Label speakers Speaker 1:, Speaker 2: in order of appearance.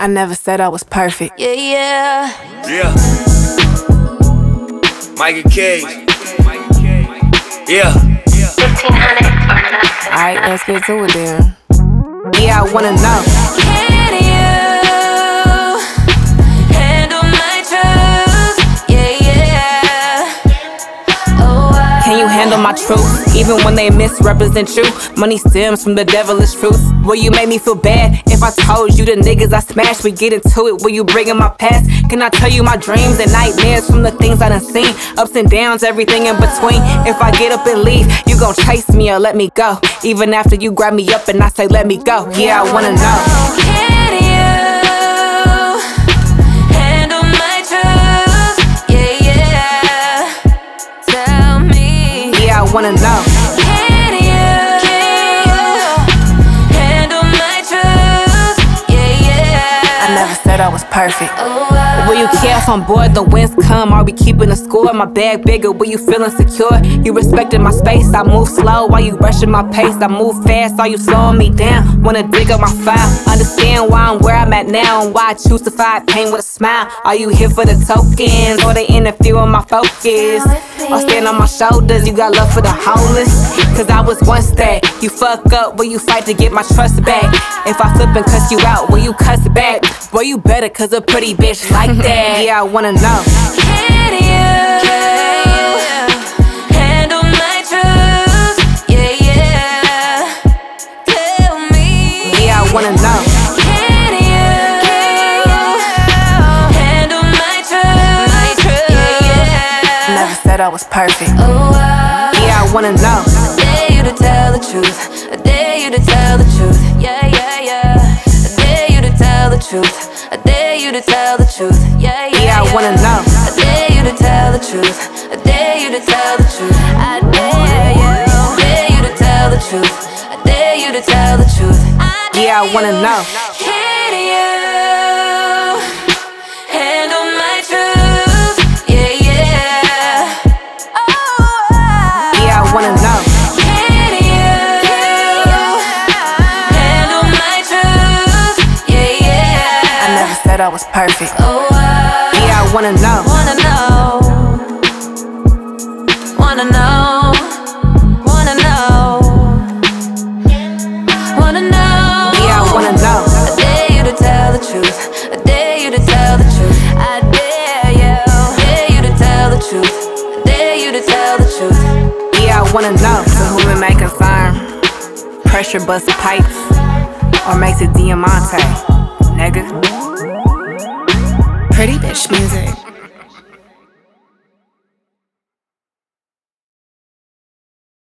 Speaker 1: I never said I was perfect.
Speaker 2: Yeah, yeah.
Speaker 3: Yeah. Micah K. Yeah.
Speaker 2: 1500 or nothing.
Speaker 1: Alright, let's get to it then. Yeah, I wanna know.
Speaker 2: Can you handle my truth? Yeah, yeah. Oh,
Speaker 1: Can you handle my truth? Even when they misrepresent you. Money stems from the devilish truth. Will you make me feel bad if I told you the niggas I smashed? We get into it, will you bring in my past? Can I tell you my dreams and nightmares from the things I done seen? Ups and downs, everything in between. If I get up and leave, you gon' chase me or let me go. Even after you grab me up and I say let me go. Yeah, I wanna know.
Speaker 2: can you handle my truth? Yeah, yeah. Tell me.
Speaker 1: Yeah, I wanna know.
Speaker 2: Can you handle my truth? Yeah, yeah.
Speaker 1: I never said I was perfect.
Speaker 2: Oh,
Speaker 1: Will you care if I'm bored, the winds come? Are we keeping a score? My bag bigger, will you feel insecure? You respecting my space, I move slow while you rushing my pace. I move fast, are you slowing me down? Wanna dig up my file, understand why I'm where I'm at now and why I choose to fight pain with a smile. Are you here for the tokens, or they interfere with my focus? Or stand on my shoulders, you got love for the homeless? Cause I was once that, you fuck up, will you fight to get my trust back? If I flip and cuss you out, will you cuss back? Boy, you better cause a pretty bitch like that. Yeah, I wanna know.
Speaker 2: can you handle my truth? Yeah, yeah. Tell me.
Speaker 1: Yeah, I wanna know.
Speaker 2: Can you handle my truth? Yeah, yeah.
Speaker 1: Never said I was perfect.
Speaker 2: Oh,
Speaker 1: Yeah, I wanna know.
Speaker 2: I dare you to tell the truth. I dare you to tell the truth. Yeah, yeah, yeah. I dare you to tell the truth. I dare you to tell the truth. Yeah, yeah,
Speaker 1: Yeah, I wanna know.
Speaker 2: I dare you to tell the truth. I dare you to tell the truth. I dare you. I dare you to tell the truth. I dare you to tell the truth.
Speaker 1: Yeah, I wanna know.
Speaker 2: Can you handle my truth? Yeah, yeah. Oh,
Speaker 1: Yeah, I wanna know.
Speaker 2: can you handle my truth? Yeah, yeah.
Speaker 1: I never said I was perfect.
Speaker 2: Oh,
Speaker 1: Yeah, I wanna know.
Speaker 2: wanna know. Wanna know. Wanna know. Wanna know.
Speaker 1: Yeah, I wanna know.
Speaker 2: I dare you to tell the truth. I dare you to tell the truth. I dare you. I dare you to tell the truth. I dare you to tell the truth.
Speaker 1: Yeah, I wanna know. To whom it may concern. Pressure bust pipes or makes it diamante, nigga.
Speaker 4: Pretty bitch music.